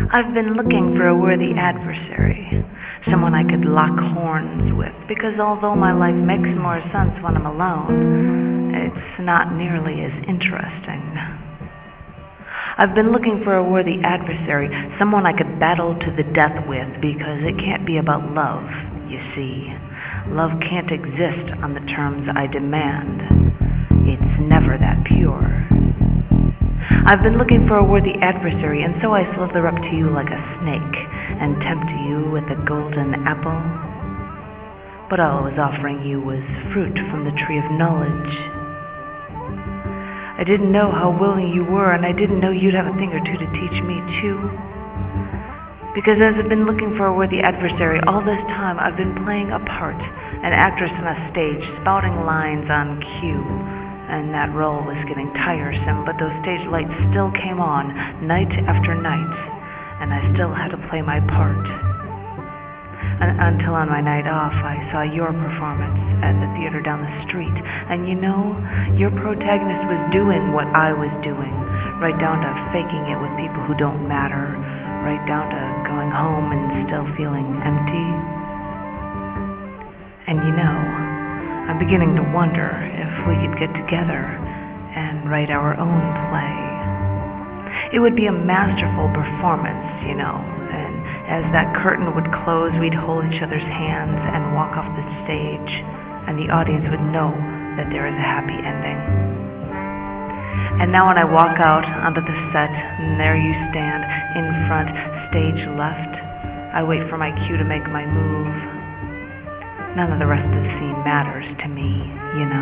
I've been looking for a worthy adversary, someone I could lock horns with, because although my life makes more sense when I'm alone, it's not nearly as interesting. I've been looking for a worthy adversary, someone I could battle to the death with, because it can't be about love, you see. Love can't exist on the terms I demand. It's never that pure. I've been looking for a worthy adversary, and so I slither up to you like a snake and tempt you with a golden apple. But all I was offering you was fruit from the tree of knowledge. I didn't know how willing you were, and I didn't know you'd have a thing or two to teach me too. Because as I've been looking for a worthy adversary, all this time I've been playing a part, an actress on a stage, spouting lines on cue. And that role was getting tiresome, but those stage lights still came on night after night, and I still had to play my part. Until on my night off, I saw your performance at the theater down the street, and you know, your protagonist was doing what I was doing, right down to faking it with people who don't matter, right down to going home and still feeling empty. And you know, I'm beginning to wonder if we could get together and write our own play. It would be a masterful performance, you know, and as that curtain would close, we'd hold each other's hands and walk off the stage, and the audience would know that there is a happy ending. And now when I walk out onto the set, and there you stand, in front, stage left, I wait for my cue to make my move. None of the rest of the scene matters to me, you know.